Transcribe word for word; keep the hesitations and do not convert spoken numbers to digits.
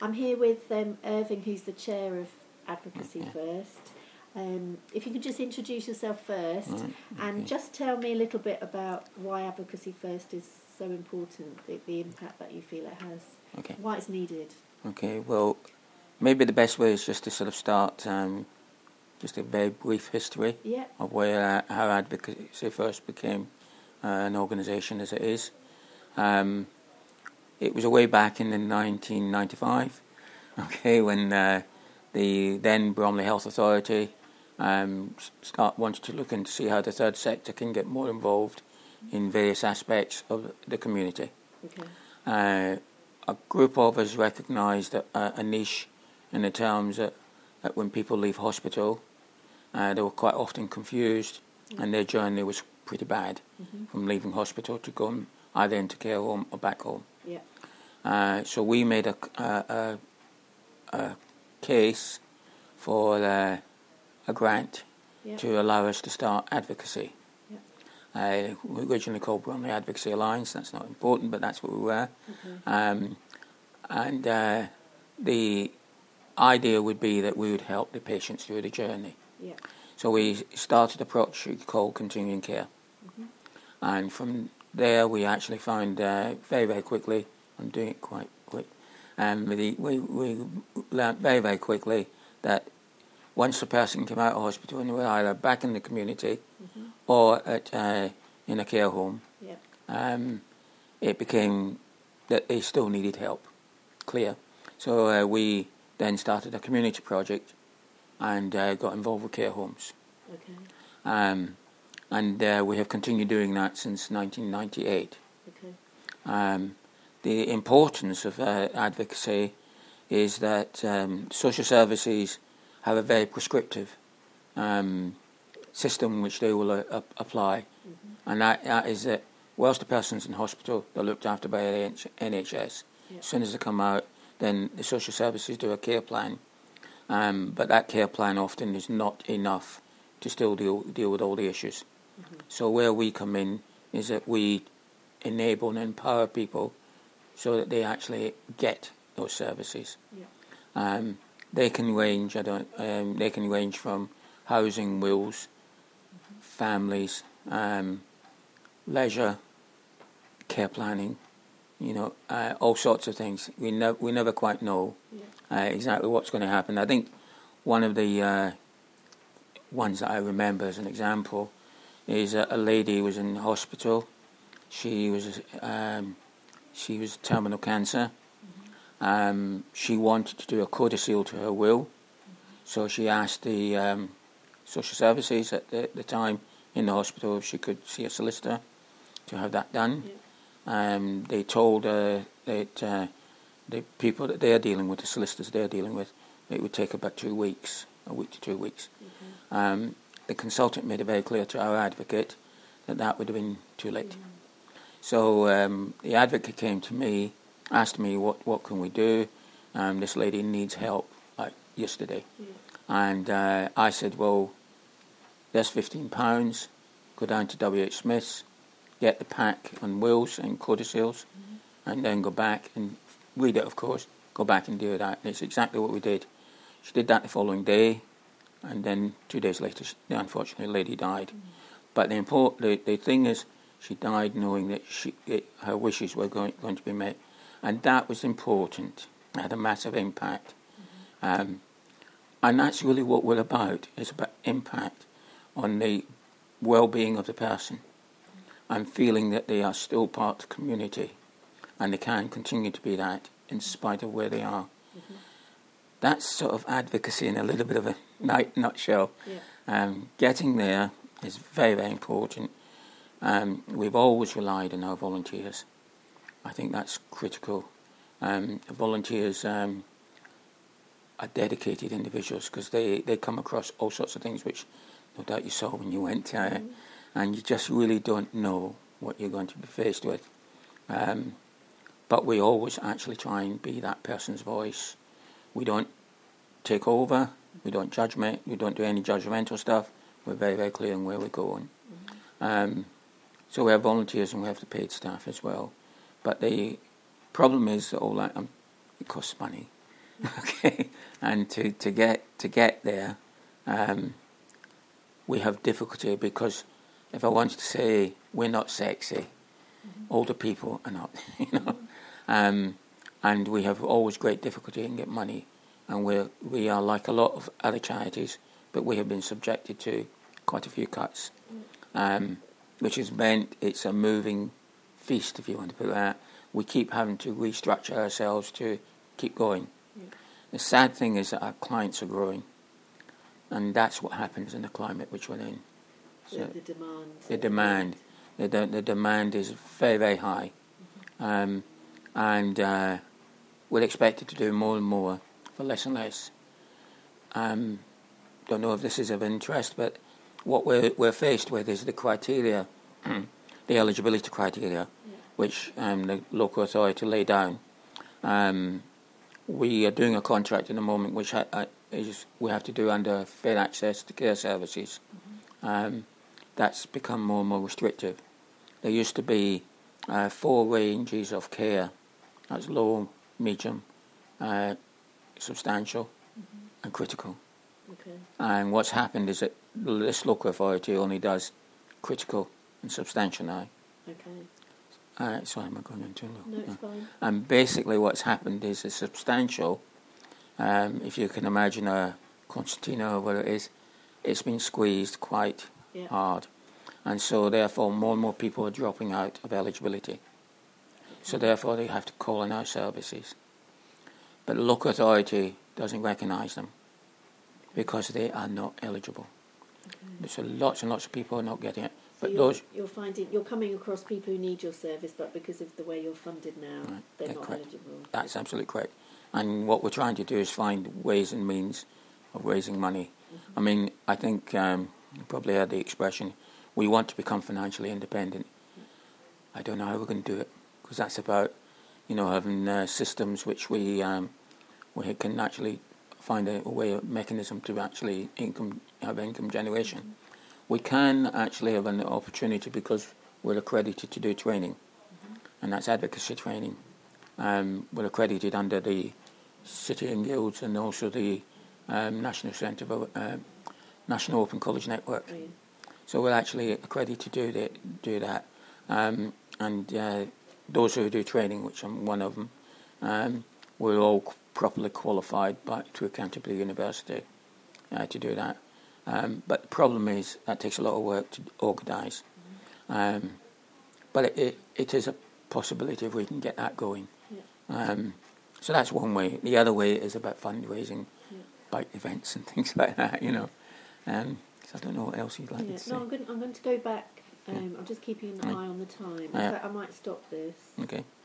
I'm here with um, Irving, who's the chair of Advocacy Okay. First. Um, if you could just introduce yourself first, Right, okay. and just tell me a little bit about why Advocacy First is so important, the, the impact that you feel it has, Okay. why it's needed. Okay, well, maybe the best way is just to sort of start um, just a very brief history Yeah. of where uh, how Advocacy First became uh, an organisation as it is. Um, it was way back in the nineteen ninety-five, okay, when uh, the then Bromley Health Authority um, start wanted to look and see how the third sector can get more involved in various aspects of the community. Okay. Uh, a group of us recognised a, a niche in the terms that, that when people leave hospital, uh, they were quite often confused, mm-hmm. and their journey was pretty bad, mm-hmm. from leaving hospital to going either into care home or back home. Yeah. Uh, so we made a, a, a, a case for uh, a grant, yeah. to allow us to start advocacy. Yeah. Uh, we originally called Bromley Advocacy Alliance. That's not important, but that's what we were. Okay. Um, and uh, the idea would be that we would help the patients through the journey. Yeah. So we started a project called Continuing Care. Mm-hmm. And from there we actually found uh, very, very quickly, I'm doing it quite quick, um, we, we, we learned very, very quickly that once a person came out of hospital and they were either back in the community, mm-hmm. or at uh, in a care home, yeah. um, it became that they still needed help, clear. So uh, we then started a community project and uh, got involved with care homes. Okay. Um, and uh, we have continued doing that since nineteen ninety-eight. Okay. Um, the importance of uh, advocacy is that um, social services have a very prescriptive um, system which they will uh, up- apply. Mm-hmm. And that, that is that whilst the person's in hospital, they're looked after by the N H S. Yep. As soon as they come out, then the social services do a care plan. Um, but that care plan often is not enough to still deal, deal with all the issues. Mm-hmm. So where we come in is that we enable and empower people so that they actually get those services. Yep. Um, They can range. I don't. Um, they can range from housing, wills, mm-hmm. families, um, leisure, care planning. You know, uh, all sorts of things. We never we never quite know yeah. uh, exactly what's going to happen. I think one of the uh, ones that I remember as an example is a, a lady who was in hospital. She was um, she was terminal cancer. Um, she wanted to do a codicil to her will, mm-hmm. so she asked the um, social services at the, the time in the hospital if she could see a solicitor to have that done. Yeah. Um, they told her that uh, the people that they're dealing with, the solicitors they're dealing with, it would take about two weeks, a week to two weeks. Mm-hmm. Um, the consultant made it very clear to our advocate that that would have been too late. Mm-hmm. So um, the advocate came to me, asked me what, what can we do. Um, this lady needs help like yesterday. Yeah. And uh, I said, well, there's fifteen pounds, go down to W H Smith's, get the pack on wills and codicils, mm-hmm. and then go back and read it, of course, go back and do that. And it's exactly what we did. She did that the following day, and then two days later, she, the unfortunate lady died. Mm-hmm. But the, import, the the thing is, she died knowing that she it, her wishes were going, going to be met. And that was important. It had a massive impact. Mm-hmm. Um, and that's really what we're about. It's about impact on the well-being of the person. Mm-hmm. And feeling that they are still part of the community. And they can continue to be that in spite of where they are. Mm-hmm. That's sort of advocacy in a little bit of a nutshell. Yeah. Um, getting there is very, very important. Um, we've always relied on our volunteers. I think that's critical. Um, volunteers um, are dedicated individuals because they, they come across all sorts of things which no doubt you saw when you went, uh, mm-hmm. and you just really don't know what you're going to be faced with. Um, but we always actually try and be that person's voice. We don't take over, we don't judgment, we don't do any judgmental stuff. We're very, very clear on where we're going. Mm-hmm. Um, so we have volunteers and we have the paid staff as well. But the problem is that all that um, it costs money. Okay, and to, to get to get there, um, we have difficulty because if I wanted to say we're not sexy, mm-hmm. older people are not, you know, mm-hmm. um, and we have always great difficulty in getting money, and we we are like a lot of other charities, but we have been subjected to quite a few cuts, mm-hmm. um, which has meant it's a moving feast, if you want to put it that. We keep having to restructure ourselves to keep going. Yeah. The sad thing is that our clients are growing, and that's what happens in the climate which we're in. So the, the demand. The demand. The, the, the demand is very, very high. Mm-hmm. Um, and uh, we're expected to do more and more for less and less. Um, don't know if this is of interest, but what we're, we're faced with is the criteria, the eligibility criteria, yeah. which um, the local authority laid down. Um, we are doing a contract in the moment which ha- uh, is we have to do under Fair Access to Care Services. Mm-hmm. Um, that's become more and more restrictive. There used to be uh, four ranges of care. That's low, medium, uh, substantial, mm-hmm. and critical. Okay. And what's happened is that this local authority only does critical and substantial now. Okay. Uh, sorry, am I going into low? No, it's no. fine. And basically what's happened is a substantial, um, if you can imagine a concertina or what it is, it's been squeezed quite yeah. hard. And so therefore more and more people are dropping out of eligibility. Okay. So therefore they have to call in our services. But the local authority doesn't recognise them because they are not eligible. Okay. So lots and lots of people are not getting it. So But you're, those you're finding you're coming across people who need your service, but because of the way you're funded now, right. they're yeah, not correct. eligible. That's absolutely correct. And what we're trying to do is find ways and means of raising money. Mm-hmm. I mean, I think um, you probably heard the expression, we want to become financially independent. Mm-hmm. I don't know how we're going to do it, because that's about, you know, having uh, systems which we um, we can actually find a, a way, a mechanism to actually income have income generation. Mm-hmm. We can actually have an opportunity because we're accredited to do training, mm-hmm. and that's advocacy training. Um, we're accredited under the City and Guilds and also the um, National Centre for uh, National Open College Network. Oh, yeah. So we're actually accredited to do that. Do that. Um, and uh, those who do training, which I'm one of them, um, we're all properly qualified by to Canterbury University uh, to do that. Um, but the problem is that takes a lot of work to organise. Mm-hmm. Um, but it, it, it is a possibility if we can get that going. Yeah. Um, so that's one way. The other way is about fundraising, yeah. bike events and things like that, you know. Um, so I don't know what else you'd like yeah. to say. No, I'm going, I'm going to go back. Um, yeah. I'm just keeping an right. eye on the time. In yeah. fact, I might stop this. Okay.